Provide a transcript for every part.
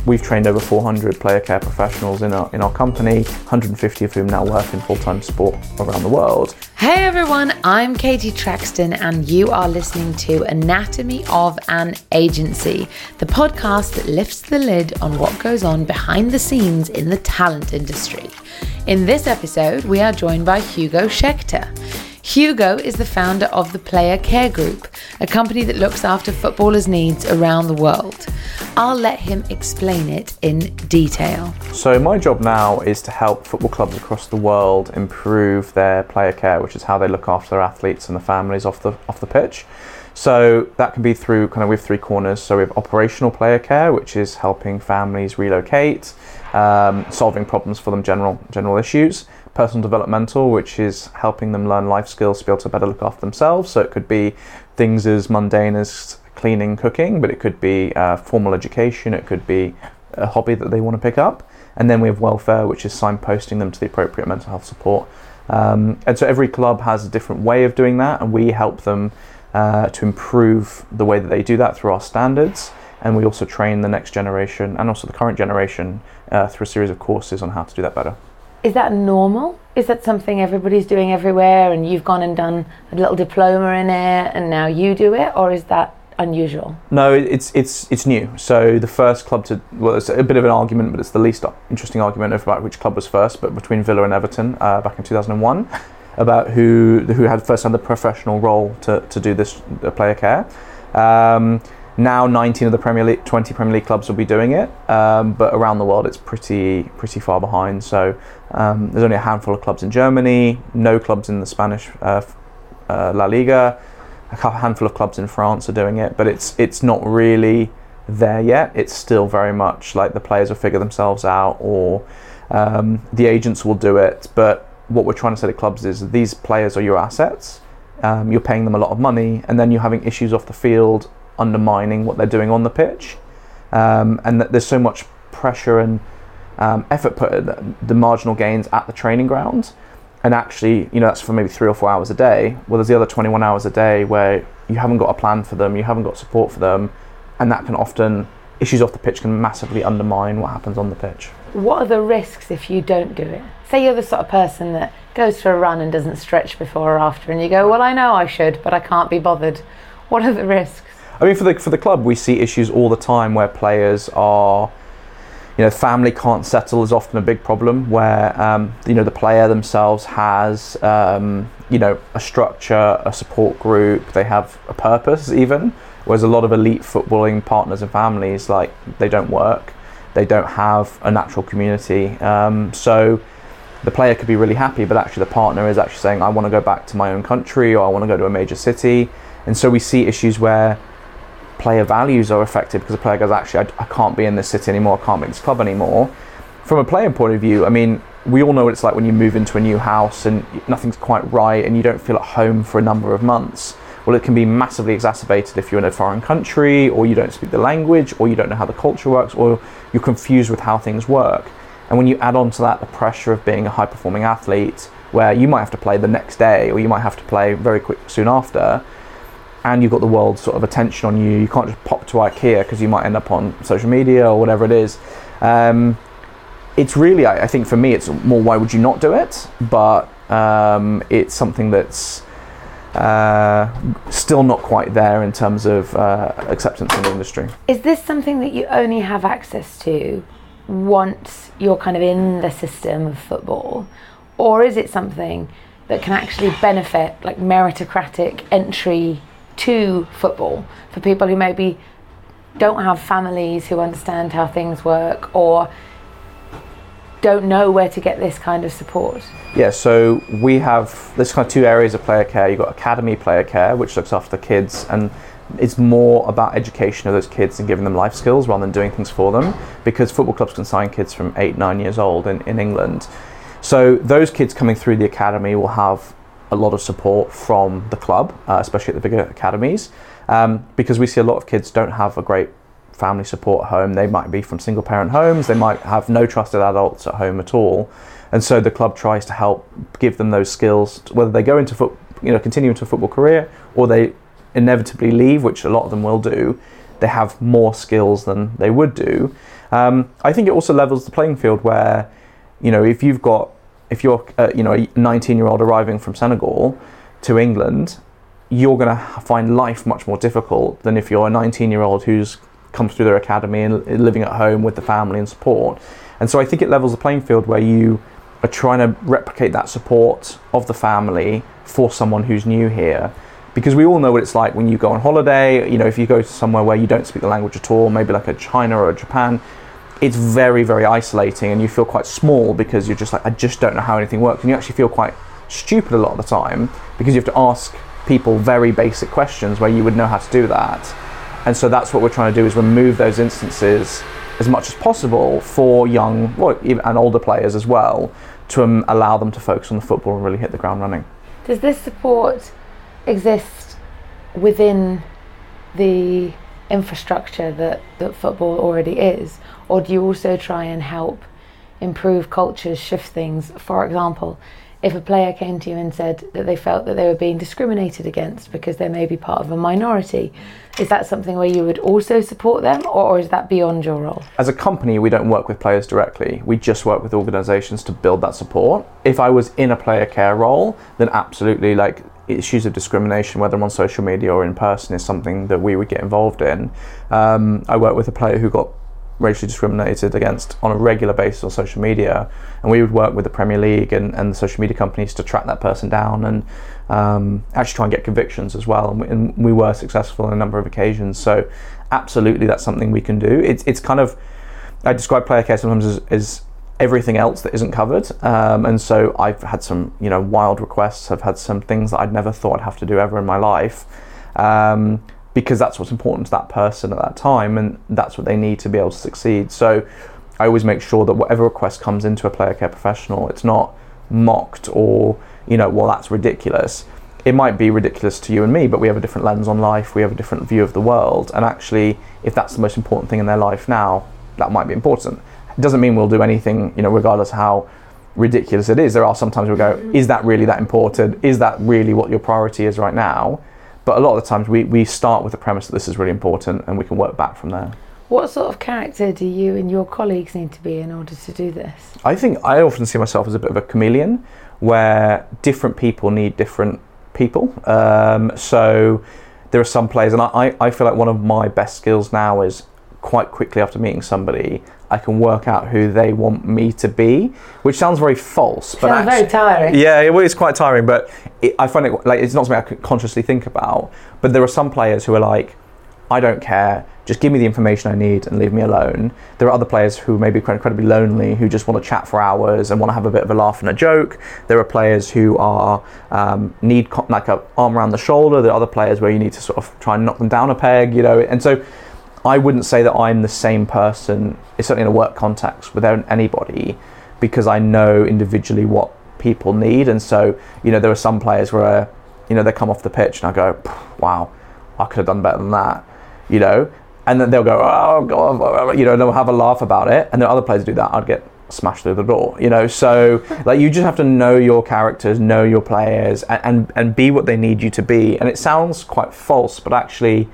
We've trained over 400 player care professionals in our company, 150 of whom now work in full-time sport around the world. Hey everyone, I'm Katie Traxton and you are listening to Anatomy of an Agency, the podcast that lifts the lid on what goes on behind the scenes in the talent industry. In this episode, we are joined by Hugo Schechter. Hugo is the founder of the Player Care Group, a company that looks after footballers' needs around the world. I'll let him explain it in detail. So my job now is to help football clubs across the world improve their player care, which is how they look after their athletes and the families off the pitch. So that can be through we have three corners. So we have operational player care, which is helping families relocate, solving problems for them, general issues. Personal developmental, which is helping them learn life skills to be able to better look after themselves. So it could be things as mundane as cleaning, cooking, but it could be formal education, it could be a hobby that they want to pick up. And then we have welfare, which is signposting them to the appropriate mental health support. And so every club has a different way of doing that, and we help them to improve the way that they do that through our standards. And we also train the next generation and also the current generation through a series of courses on how to do that better. Is that normal? Is that something everybody's doing everywhere and you've gone and done a little diploma in it and now you do it, or is that unusual? No, it's new. So the first club it's a bit of an argument, but it's the least interesting argument about which club was first, but between Villa and Everton back in 2001, about who had first had the professional role to do this player care. Now 19 of the 20 Premier League clubs will be doing it, but around the world it's pretty far behind. So there's only a handful of clubs in Germany, no clubs in the Spanish La Liga, a handful of clubs in France are doing it, but it's not really there yet. It's still very much like the players will figure themselves out, or the agents will do it. But what we're trying to say to clubs is these players are your assets. You're paying them a lot of money, and then you're having issues off the field undermining what they're doing on the pitch, and that there's so much pressure and effort put at the marginal gains at the training ground, and actually that's for maybe 3 or 4 hours a day. Well, there's the other 21 hours a day where you haven't got a plan for them, you haven't got support for them, and that can often, issues off the pitch can massively undermine what happens on the pitch. What are the risks if you don't do it? Say you're the sort of person that goes for a run and doesn't stretch before or after, and you go, well, I know I should, but I can't be bothered. What are the risks? I mean, for the club, we see issues all the time where players are, family can't settle is often a big problem, where the player themselves has a structure, a support group, they have a purpose even, whereas a lot of elite footballing partners and families, like, they don't work, they don't have a natural community. So the player could be really happy, but actually the partner is actually saying, I want to go back to my own country, or I want to go to a major city. And so we see issues where player values are affected because the player goes, actually, I can't be in this city anymore, I can't be in this club anymore. From a player point of view, I mean, we all know what it's like when you move into a new house and nothing's quite right and you don't feel at home for a number of months. Well, it can be massively exacerbated if you're in a foreign country, or you don't speak the language, or you don't know how the culture works, or you're confused with how things work. And when you add on to that the pressure of being a high-performing athlete, where you might have to play the next day, or you might have to play very soon after, and you've got the world's sort of attention on you. You can't just pop to IKEA because you might end up on social media or whatever it is. It's really, I think for me, it's more, why would you not do it? But it's something that's still not quite there in terms of acceptance in the industry. Is this something that you only have access to once you're kind of in the system of football? Or is it something that can actually benefit, like, meritocratic entry to football for people who maybe don't have families who understand how things work, or don't know where to get this kind of support? Yeah, so we have this kind of two areas of player care. You've got academy player care, which looks after the kids, and it's more about education of those kids and giving them life skills rather than doing things for them, because football clubs can sign kids from 8-9 years old in England. So those kids coming through the academy will have a lot of support from the club, especially at the bigger academies, because we see a lot of kids don't have a great family support at home. They might be from single parent homes, they might have no trusted adults at home at all, and so the club tries to help give them those skills, whether they go into continue into a football career, or they inevitably leave, which a lot of them will do. They have more skills than they would do, I think it also levels the playing field where, if you're a 19-year-old arriving from Senegal to England, you're going to find life much more difficult than if you're a 19-year-old who's come through their academy and living at home with the family and support. And so I think it levels the playing field where you are trying to replicate that support of the family for someone who's new here. Because we all know what it's like when you go on holiday, if you go to somewhere where you don't speak the language at all, maybe like a China or a Japan, it's very, very isolating and you feel quite small because you're just like, I just don't know how anything works. And you actually feel quite stupid a lot of the time because you have to ask people very basic questions where you would know how to do that. And so that's what we're trying to do, is remove those instances as much as possible for young and older players as well, to allow them to focus on the football and really hit the ground running. Does this support exist within the infrastructure that football already is, or do you also try and help improve cultures, shift things? For example, if a player came to you and said that they felt that they were being discriminated against because they may be part of a minority, is that something where you would also support them, or is that beyond your role? As a company, we don't work with players directly. We just work with organisations to build that support. If I was in a player care role, then absolutely, like, issues of discrimination, whether on social media or in person, is something that we would get involved in. I worked with a player who got racially discriminated against on a regular basis on social media, and we would work with the Premier League and the social media companies to track that person down and actually try and get convictions as well, and we were successful on a number of occasions. So absolutely, that's something we can do. It's kind of, I describe player care sometimes as everything else that isn't covered, and so I've had some wild requests. I've had some things that I'd never thought I'd have to do ever in my life, because that's what's important to that person at that time, and that's what they need to be able to succeed. So I always make sure that whatever request comes into a player care professional, it's not mocked or, well, that's ridiculous. It might be ridiculous to you and me, but we have a different lens on life, we have a different view of the world, and actually, if that's the most important thing in their life now, that might be important. It doesn't mean we'll do anything, regardless of how ridiculous it is. There are sometimes we go, is that really that important? Is that really what your priority is right now? But a lot of the times we start with the premise that this is really important, and we can work back from there. What sort of character do you and your colleagues need to be in order to do this? I think I often see myself as a bit of a chameleon, where different people need different people. So there are some players, and I feel like one of my best skills now is quite quickly after meeting somebody, I can work out who they want me to be, which sounds very false. But sounds very tiring. Yeah, it is quite tiring, but I find it like it's not something I could consciously think about. But there are some players who are like, I don't care, just give me the information I need and leave me alone. There are other players who may be incredibly lonely, who just want to chat for hours and want to have a bit of a laugh and a joke. There are players who are need like an arm around the shoulder. There are other players where you need to sort of try and knock them down a peg, and so I wouldn't say that I'm the same person, certainly in a work context, with anybody, because I know individually what people need. And so, there are some players where, they come off the pitch and I go, wow, I could have done better than that, and then they'll go, oh God, they'll have a laugh about it. And there are other players who do that, I'd get smashed through the door, So like, you just have to know your characters, know your players, and be what they need you to be. And it sounds quite false, but actually,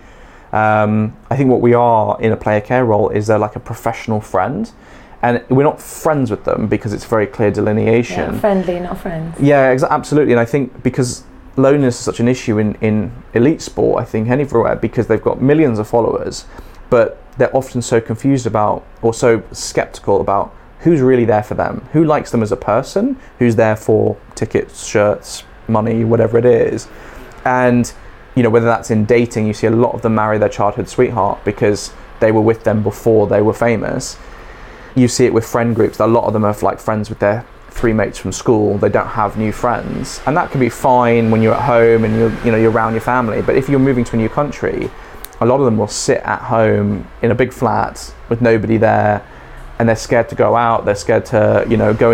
I think what we are in a player care role is they're like a professional friend, and we're not friends with them because it's very clear delineation. Yeah, friendly, not friends. Yeah, absolutely. And I think because loneliness is such an issue in elite sport, I think anywhere, because they've got millions of followers, but they're often so confused about, or so skeptical about, who's really there for them, who likes them as a person, who's there for tickets, shirts, money, whatever it is. And whether that's in dating, you see a lot of them marry their childhood sweetheart because they were with them before they were famous. You see it with friend groups. A lot of them are like friends with their 3 mates from school. They don't have new friends, and that can be fine when you're at home and you're around your family. But if you're moving to a new country, a lot of them will sit at home in a big flat with nobody there, and they're scared to go out. They're scared to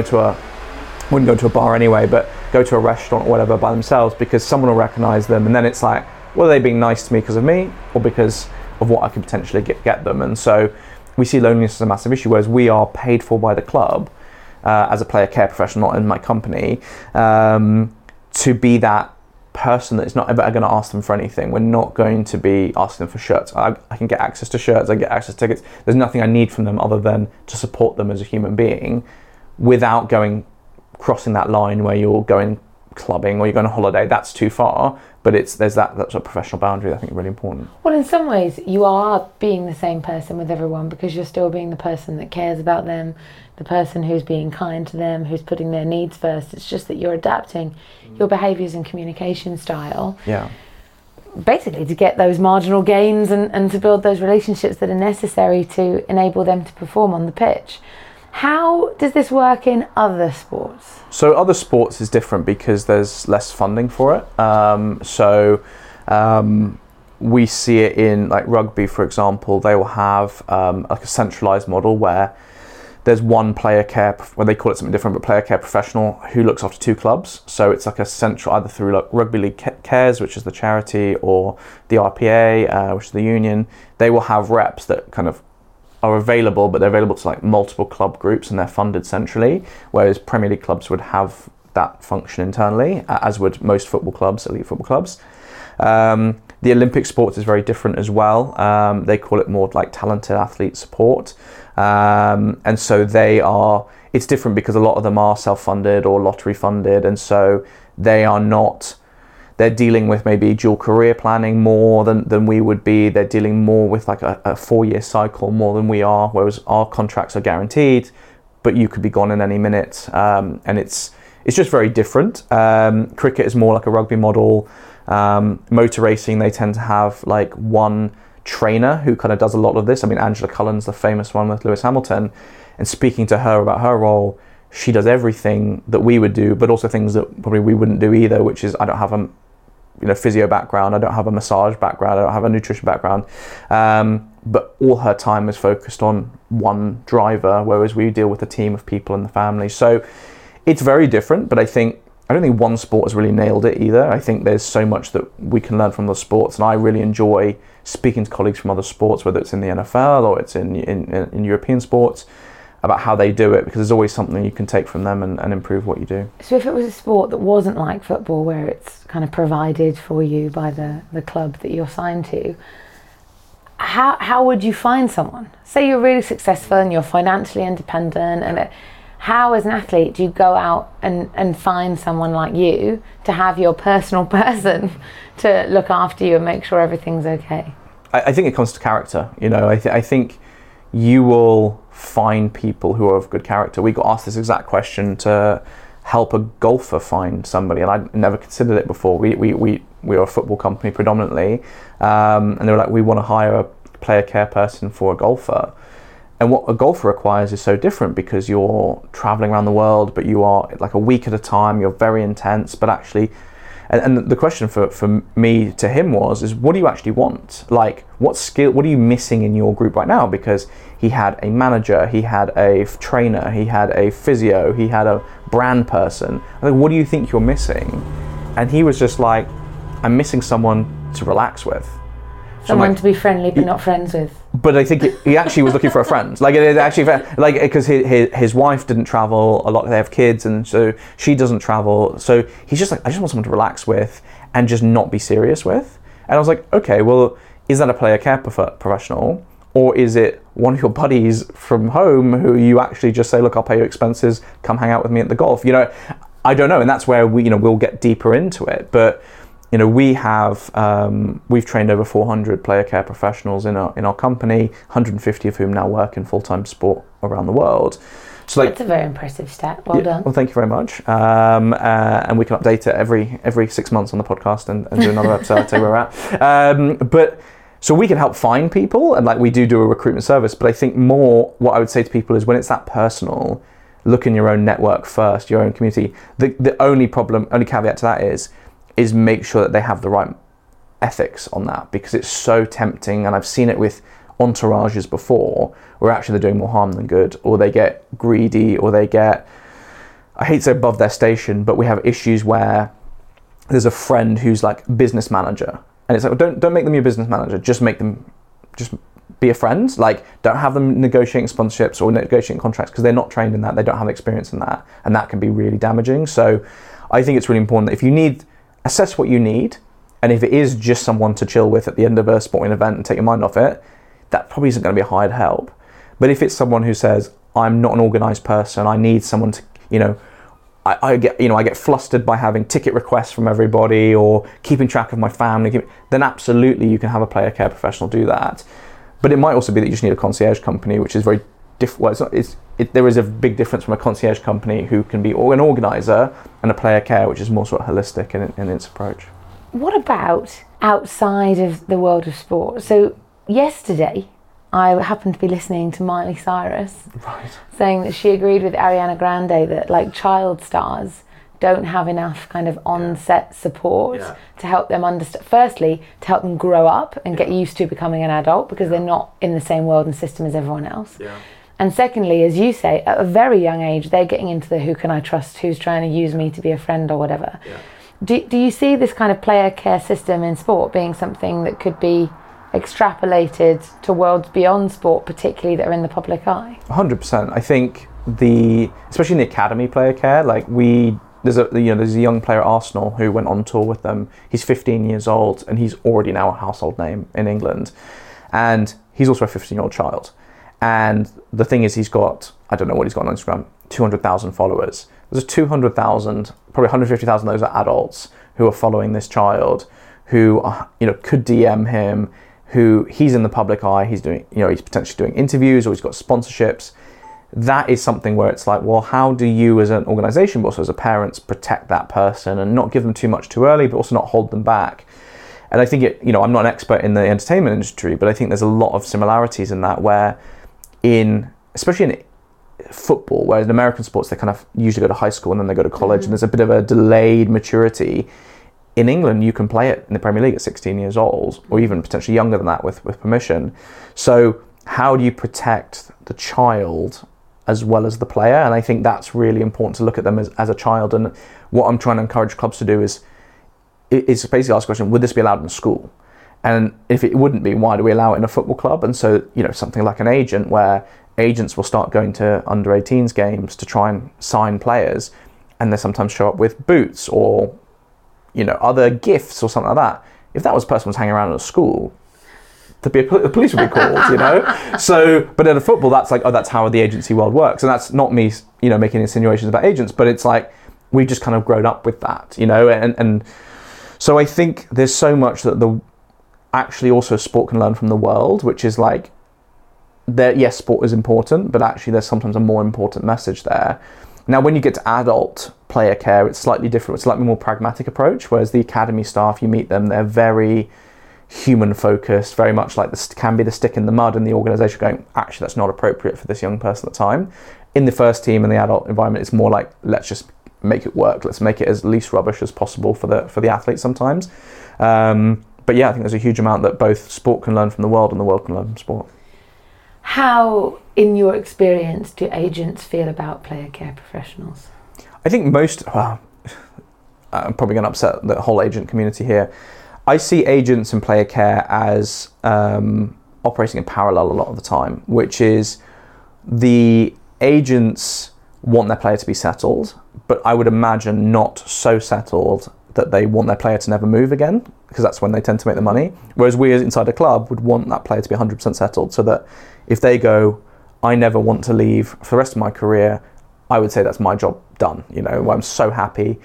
wouldn't go to a bar anyway, but go to a restaurant or whatever by themselves, because someone will recognise them, and then it's like, well, are they being nice to me because of me or because of what I could potentially get them? And so we see loneliness as a massive issue, whereas we are paid for by the club as a player care professional, not in my company, to be that person that is not ever going to ask them for anything. We're not going to be asking them for shirts. I can get access to shirts, I get access to tickets. There's nothing I need from them other than to support them as a human being without crossing that line where you're going clubbing or you're going on holiday. That's too far, but there's that sort of professional boundary that I think is really important. Well, in some ways you are being the same person with everyone, because you're still being the person that cares about them, the person who's being kind to them, who's putting their needs first. It's just that you're adapting your behaviours and communication style, basically to get those marginal gains and to build those relationships that are necessary to enable them to perform on the pitch. How does this work in other sports? So other sports is different because there's less funding for it. We see it in like rugby, for example. They will have like a centralised model where there's one player care, well, they call it something different, but player care professional who looks after two clubs. So it's like a central, either through like Rugby League Cares, which is the charity, or the RPA, which is the union. They will have reps that kind of are available, but they're available to like multiple club groups and they're funded centrally, whereas Premier League clubs would have that function internally, as would most football clubs, elite football clubs. The Olympic sports is very different as well. They call it more like talented athlete support. And so it's different because a lot of them are self-funded or lottery funded, and so they're dealing with maybe dual career planning more than we would be. They're dealing more with like a 4-year cycle more than we are, whereas our contracts are guaranteed, but you could be gone in any minute. And it's just very different. Cricket is more like a rugby model. Motor racing, they tend to have like one trainer who kind of does a lot of this. I mean, Angela Cullen's the famous one with Lewis Hamilton, and speaking to her about her role, she does everything that we would do, but also things that probably we wouldn't do either, which is I don't have a physio background, I don't have a massage background, I don't have a nutrition background, but all her time is focused on one driver, whereas we deal with a team of people and the family. So it's very different, but I don't think one sport has really nailed it either. I think there's so much that we can learn from the sports, and I really enjoy speaking to colleagues from other sports, whether it's in the NFL or it's in European sports, about how they do it, because there's always something you can take from them and improve what you do. So if it was a sport that wasn't like football, where it's kind of provided for you by the club that you're signed to, how would you find someone? Say you're really successful and you're financially independent, and how as an athlete do you go out and find someone like you to have your personal person to look after you and make sure everything's okay? I think it comes to character. I think you will find people who are of good character. We got asked this exact question to help a golfer find somebody, and I'd never considered it before. We were a football company predominantly, and they were like, we want to hire a player care person for a golfer. And what a golfer requires is so different, because you're traveling around the world, but you are like a week at a time, you're very intense, but actually, and the question for me to him is what do you actually want? Like, what are you missing in your group right now? Because he had a manager, he had a trainer, he had a physio, he had a brand person. I mean, what do you think you're missing? And he was just like, I'm missing someone to relax with. Someone to be friendly but not friends with. But I think he actually was looking for a friend. Like, it actually, like, because his wife didn't travel a lot. They have kids, and so she doesn't travel. So he's just like, I just want someone to relax with and just not be serious with. And I was like, okay, well, is that a player care professional, or is it one of your buddies from home who you actually just say, look, I'll pay your expenses, come hang out with me at the golf? I don't know, and that's where we'll get deeper into it, but. We've trained over 400 player care professionals in our company, 150 of whom now work in full-time sport around the world. So that's a very impressive stat. Well done. Well, thank you very much. And we can update it every 6 months on the podcast and do another episode, tell you where we're at. But so we can help find people, and like we do a recruitment service. But I think more what I would say to people is when it's that personal, look in your own network first, your own community. The only caveat to that is make sure that they have the right ethics on that, because it's so tempting, and I've seen it with entourages before, where actually they're doing more harm than good, or they get greedy, or they get, I hate to say above their station, but we have issues where there's a friend who's like business manager, and it's like, don't make them your business manager, just be a friend. Like, don't have them negotiating sponsorships or negotiating contracts, because they're not trained in that, they don't have experience in that, and that can be really damaging. So I think it's really important that if you need assess what you need. And if it is just someone to chill with at the end of a sporting event and take your mind off it, that probably isn't going to be a hired help. But if it's someone who says, I'm not an organised person, I need someone to, I get flustered by having ticket requests from everybody or keeping track of my family, then absolutely you can have a player care professional do that. But it might also be that you just need a concierge company, which is very different. Well, there is a big difference from a concierge company who can be an organiser and a player care, which is more sort of holistic in its approach. What about outside of the world of sport? So yesterday, I happened to be listening to Miley Cyrus saying that she agreed with Ariana Grande that like child stars don't have enough kind of on-set support to help them understand, firstly, to help them grow up and get used to becoming an adult because they're not in the same world and system as everyone else. Yeah. And secondly, as you say, at a very young age, they're getting into the who can I trust, who's trying to use me to be a friend or whatever. Yeah. Do you see this kind of player care system in sport being something that could be extrapolated to worlds beyond sport, particularly that are in the public eye? 100%. I think especially in the academy player care, like there's a young player at Arsenal who went on tour with them. He's 15 years old and he's already now a household name in England, and he's also a 15-year-old child. And the thing is, he's got, I don't know what he's got on Instagram, 200,000 followers. There's 200,000, probably 150,000 of those are adults who are following this child, who could DM him, who he's in the public eye, he's doing, he's potentially doing interviews or he's got sponsorships. That is something where it's like, well, how do you as an organisation, but also as a parent, protect that person and not give them too much too early, but also not hold them back? And I think I'm not an expert in the entertainment industry, but I think there's a lot of similarities in that, where especially in football, whereas in American sports, they kind of usually go to high school and then they go to college, and there's a bit of a delayed maturity. In England, you can play it in the Premier League at 16 years old, or even potentially younger than that with permission. So how do you protect the child as well as the player? And I think that's really important, to look at them as a child. And what I'm trying to encourage clubs to do is basically ask the question, would this be allowed in school? And if it wouldn't be, why do we allow it in a football club? And so, something like an agent, where agents will start going to under 18s games to try and sign players, and they sometimes show up with boots or other gifts or something like that. If that was a person was hanging around at a school, the police would be called, So, but at a football, that's like, that's how the agency world works. And that's not me, making insinuations about agents, but it's like, we've just kind of grown up with that, and so I think there's so much that actually also sport can learn from the world, which is like, yes, sport is important, but actually there's sometimes a more important message there. Now, when you get to adult player care, it's slightly different. It's a slightly more pragmatic approach, whereas the academy staff, you meet them, they're very human focused, very much like this can be the stick in the mud in the organisation going, actually, that's not appropriate for this young person at the time. In the first team and the adult environment, it's more like, let's just make it work. Let's make it as least rubbish as possible for the athletes sometimes. But yeah, I think there's a huge amount that both sport can learn from the world and the world can learn from sport. How, in your experience, do agents feel about player care professionals? I think I'm probably going to upset the whole agent community here. I see agents and player care as operating in parallel a lot of the time, which is the agents want their player to be settled, but I would imagine not so settled that they want their player to never move again, because that's when they tend to make the money. Whereas we as inside a club would want that player to be 100% settled, so that if they go, I never want to leave for the rest of my career, I would say that's my job done. I'm so happy.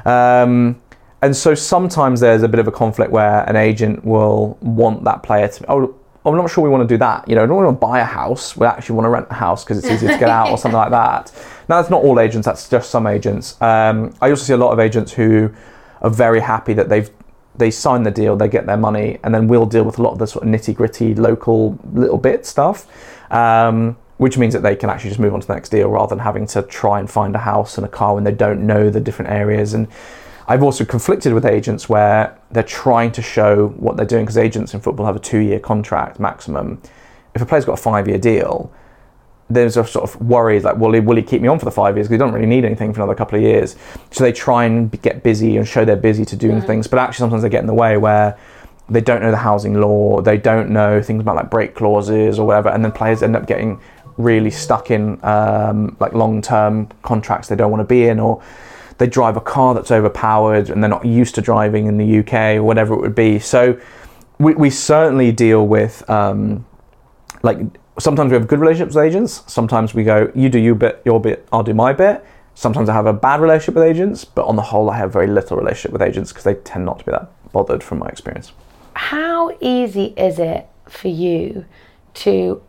And so sometimes there's a bit of a conflict where an agent will want that player to, I'm not sure we want to do that. We don't want to buy a house. We actually want to rent a house because it's easier to get out or something like that. Now, that's not all agents. That's just some agents. I also see a lot of agents who are very happy that they sign the deal, they get their money, and then we'll deal with a lot of the sort of nitty-gritty local little bit stuff, which means that they can actually just move on to the next deal rather than having to try and find a house and a car when they don't know the different areas. And I've also conflicted with agents where they're trying to show what they're doing, because agents in football have a 2-year contract maximum. If a player's got a 5-year deal, there's a sort of worry like, will he keep me on for the 5 years? Because he doesn't really need anything for another couple of years. So they try and get busy and show they're busy to doing things, but actually sometimes they get in the way where they don't know the housing law, they don't know things about like break clauses or whatever, and then players end up getting really stuck in like long-term contracts they don't want to be in, or they drive a car that's overpowered and they're not used to driving in the UK or whatever it would be. So we certainly deal with, like, sometimes we have good relationships with agents. Sometimes we go, you do your bit, I'll do my bit. Sometimes I have a bad relationship with agents, but on the whole, I have very little relationship with agents because they tend not to be that bothered from my experience. How easy is it for you to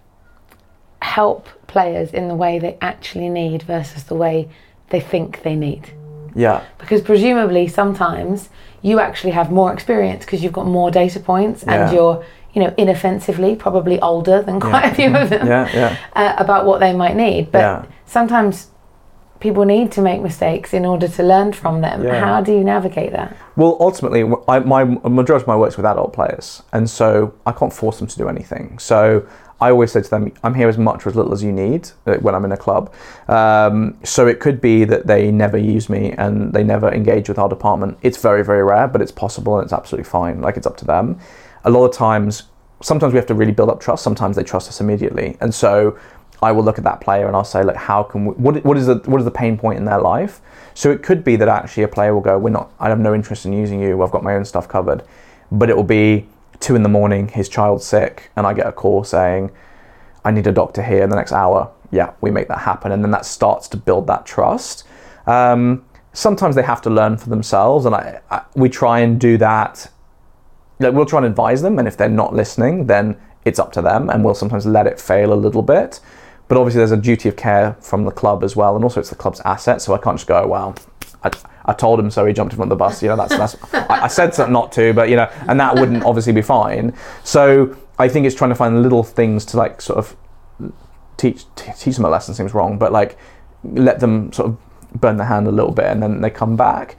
help players in the way they actually need versus the way they think they need? Yeah. Because presumably sometimes you actually have more experience because you've got more data points and you're, inoffensively probably older than quite a few of them about what they might need. But sometimes people need to make mistakes in order to learn from them. How do you navigate that? Well, ultimately, my majority of my work's with adult players, and so I can't force them to do anything. So I always say to them, I'm here as much or as little as you need when I'm in a club. So it could be that they never use me and they never engage with our department. It's very, very rare, but it's possible and it's absolutely fine. Like, it's up to them. A lot of times, sometimes we have to really build up trust. Sometimes they trust us immediately. And so I will look at that player and I'll say, like, how can we, what is the pain point in their life? So it could be that actually a player will go, I have no interest in using you. I've got my own stuff covered. But it will be 2 a.m, his child's sick, and I get a call saying, I need a doctor here in the next hour. Yeah, we make that happen. And then that starts to build that trust. Sometimes they have to learn for themselves, and we try and do that. Like, we'll try and advise them, and if they're not listening, then it's up to them, and we'll sometimes let it fail a little bit. But obviously there's a duty of care from the club as well, and also it's the club's asset, so I can't just go, well, I told him so, he jumped in front of the bus, that's I said something not to, but and that wouldn't obviously be fine. So I think it's trying to find little things to, like, sort of teach them a lesson. Seems wrong, but, like, let them sort of burn their hand a little bit and then they come back.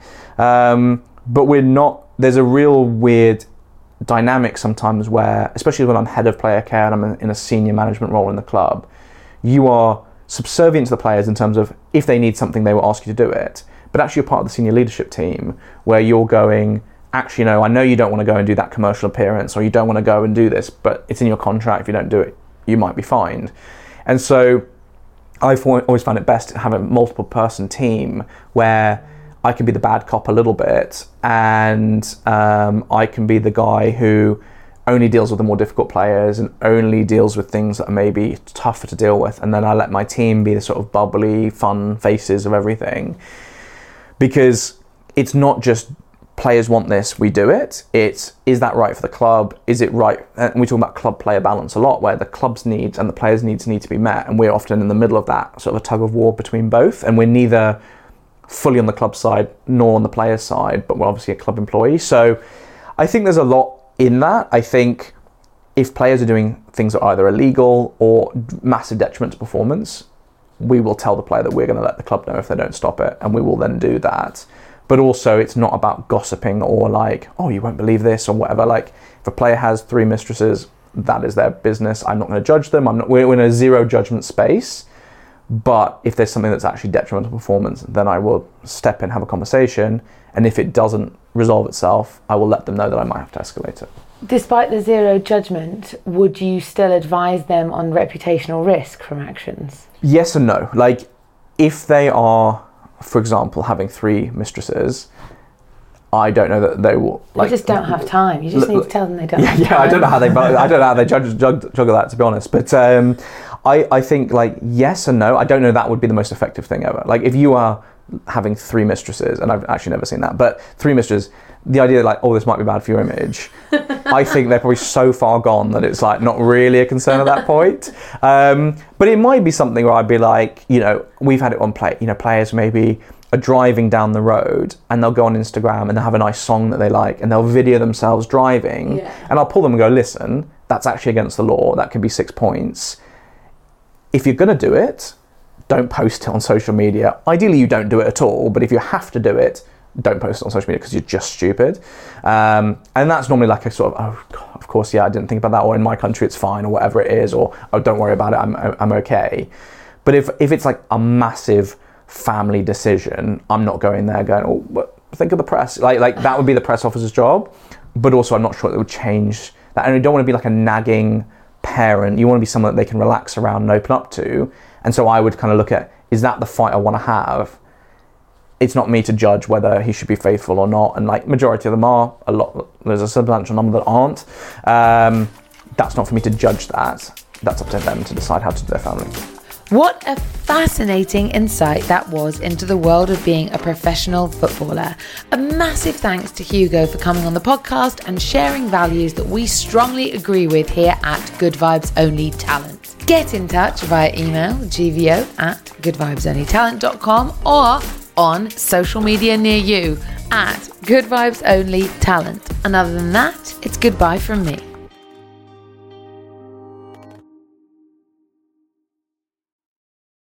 But there's a real weird dynamic sometimes where, especially when I'm head of player care and I'm in a senior management role in the club, you are subservient to the players in terms of if they need something, they will ask you to do it. But actually you're part of the senior leadership team where you're going, actually, no, I know you don't want to go and do that commercial appearance, or you don't want to go and do this, but it's in your contract. If you don't do it, you might be fined. And so I've always found it best to have a multiple person team where I can be the bad cop a little bit, and I can be the guy who only deals with the more difficult players and only deals with things that are maybe tougher to deal with. And then I let my team be the sort of bubbly, fun faces of everything. Because it's not just players want this, we do it. It's, is that right for the club? Is it right? And we talk about club player balance a lot, where the club's needs and the players' needs need to be met. And we're often in the middle of that sort of a tug of war between both. And we're neither fully on the club side nor on the player side, but we're obviously a club employee. So I think there's a lot in that. I think if players are doing things that are either illegal or massive detriment to performance, we will tell the player that we're going to let the club know if they don't stop it, and we will then do that. But also, it's not about gossiping or like, oh, you won't believe this or whatever. Like, if a player has 3 mistresses, that is their business. I'm not going to judge them. We're in a zero judgment space. But if there's something that's actually detrimental to performance, then I will step in, have a conversation. And if it doesn't resolve itself, I will let them know that I might have to escalate it. Despite the zero judgment, would you still advise them on reputational risk from actions? Yes and no. Like, if they are, for example, having 3 mistresses, I don't know that they will. Like, you just don't have time. You just need to tell them they don't have time. Yeah, I don't know how they juggle that, to be honest. But I think, like, yes and no. I don't know that would be the most effective thing ever. Like, if you are having 3 mistresses, and I've actually never seen that, but 3 mistresses, the idea that, like, oh, this might be bad for your image, I think they're probably so far gone that it's, like, not really a concern at that point. But it might be something where I'd be like, we've had it on players maybe are driving down the road and they'll go on Instagram and they'll have a nice song that they like and they'll video themselves driving, and I'll pull them and go, listen, that's actually against the law, that can be 6 points. If you're going to do it, don't post it on social media. Ideally, you don't do it at all, but if you have to do it, don't post it on social media because you're just stupid. And that's normally like a sort of, oh, God, of course, yeah, I didn't think about that, or in my country it's fine, or whatever it is, or, oh, don't worry about it, I'm okay. But if it's like a massive family decision, I'm not going there going, oh, but think of the press. Like that would be the press officer's job, but also I'm not sure it would change that. And you don't want to be like a nagging parent. You want to be someone that they can relax around and open up to. And so I would kind of look at, is that the fight I want to have? it's not me to judge whether he should be faithful or not. And like majority of them are, there's a substantial number that aren't. That's not for me to judge that. That's up to them to decide how to do their family. What a fascinating insight that was into the world of being a professional footballer. A massive thanks to Hugo for coming on the podcast and sharing values that we strongly agree with here at Good Vibes Only Talent. Get in touch via email, gvo@goodvibesonlytalent.com, or on social media near you at Good Vibes Only Talent. And other than that, it's goodbye from me.